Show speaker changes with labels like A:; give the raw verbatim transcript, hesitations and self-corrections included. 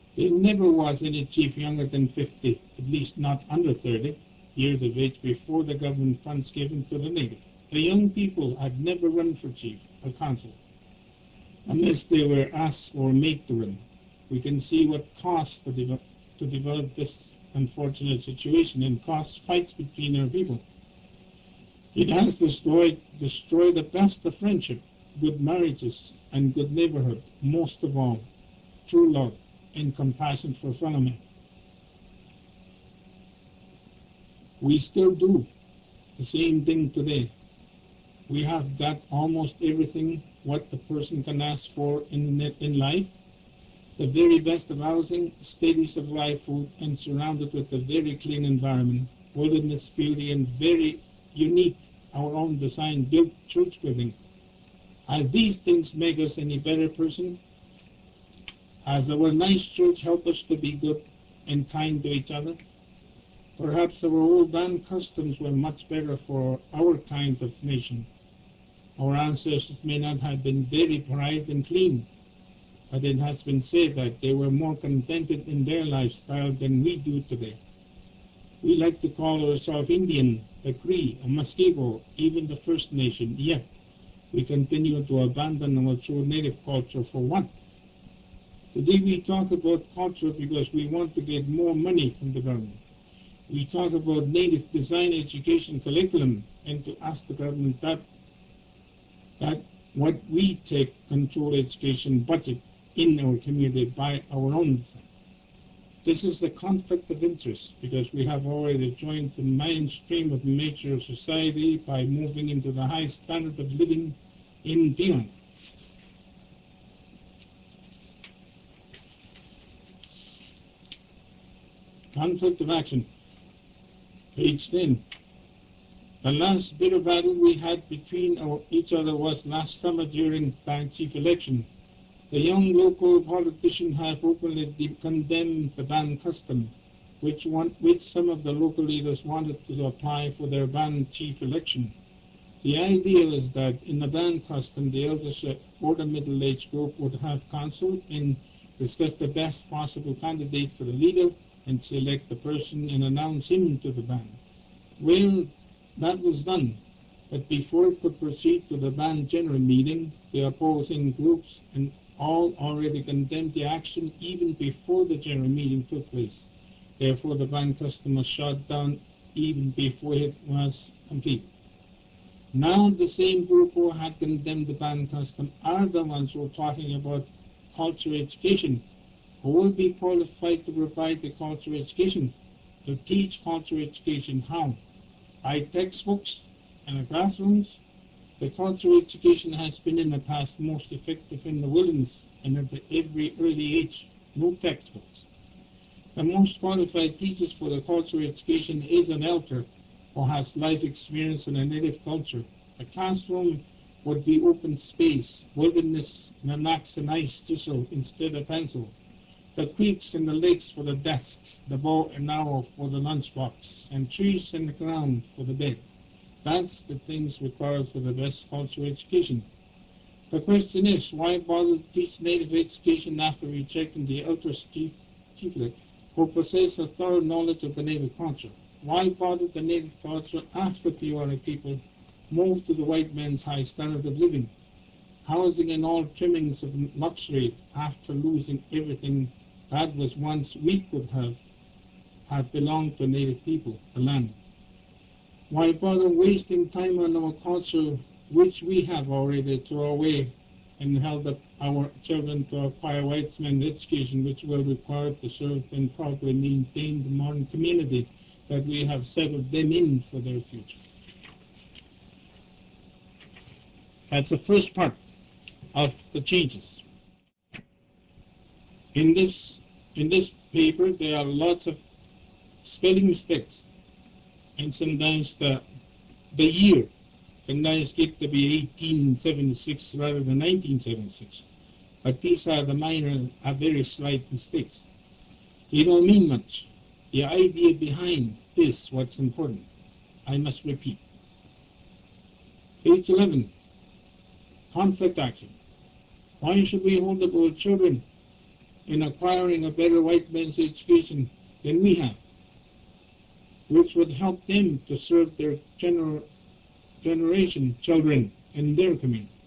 A: There never was any chief younger than fifty, at least not under thirty, years of age before the government funds given to the native. The young people had never run for chief or council, unless they were asked or made to run. We can see what cost to, develop, to develop this unfortunate situation and cost fights between our people. It has destroyed, destroyed the best of friendship, good marriages, and good neighborhood, most of all, true love and compassion for fellow men. We still do the same thing today. We have got almost everything what the person can ask for in, in life, the very best of housing, steady supply of food, and surrounded with a very clean environment, wilderness beauty, and very unique, our own design built church building. As these things make us any better person, as our nice church help us to be good and kind to each other, perhaps our old band customs were much better for our kind of nation. Our ancestors may not have been very bright and clean, but it has been said that they were more contented in their lifestyle than we do today. We like to call ourselves Indian, the Cree, a Muskego, even the First Nation, yet we continue to abandon our true native culture for what? Today we talk about culture because we want to get more money from the government. We talk about native design education curriculum and to ask the government that that what we take control education budget in our community by our own design. This is the conflict of interest because we have already joined the mainstream of major society by moving into the high standard of living in beyond. Conflict of action. Page ten. The last bitter battle we had between our, each other was last summer during bank chief election. The young local politicians have openly condemned the band custom, which, one, which some of the local leaders wanted to apply for their band chief election. The idea is that in the band custom, the elders or the middle-aged group would have counsel and discuss the best possible candidate for the leader and select the person and announce him to the band. Well, that was done, but before it could proceed to the band general meeting, the opposing groups and all already condemned the action even before the general meeting took place. Therefore, the band custom was shut down even before it was complete. Now, the same group who had condemned the band custom are the ones who are talking about culture education. Who will be qualified to provide the culture education? To teach culture education how? By textbooks and the classrooms. The culture education has been in the past most effective in the wilderness and at every early age. No textbooks. The most qualified teachers for the culture education is an elder who has life experience in a native culture. The classroom would be open space, wilderness, and an axe and ice chisel instead of pencil. The creeks and the lakes for the desk, the bow and arrow for the lunchbox, and trees in the ground for the bed. That's the things required for the best culture education. The question is, why bother to teach native education after rejecting the elders chief, chiefly, who possess a thorough knowledge of the native culture? Why bother the native culture after the other people moved to the white man's high standard of living, housing and all trimmings of luxury after losing everything that was once we could have, had belonged to native people, the land? Why bother wasting time on our culture, which we have already thrown away and held up our children to acquire white man's education, which will require to serve and properly maintain the modern community that we have settled them in for their future? That's the first part of the changes. In this in this paper, there are lots of spelling mistakes, and sometimes the the year sometimes get to be eighteen seventy-six rather than nineteen seventy-six. But these are the minor, are very slight mistakes. They don't mean much. The idea behind is what's important. I must repeat. Page eleven. Conflict action. Why should we hold up our children in acquiring a better white men's education than we have, which would help them to serve their gener- generation children and their community.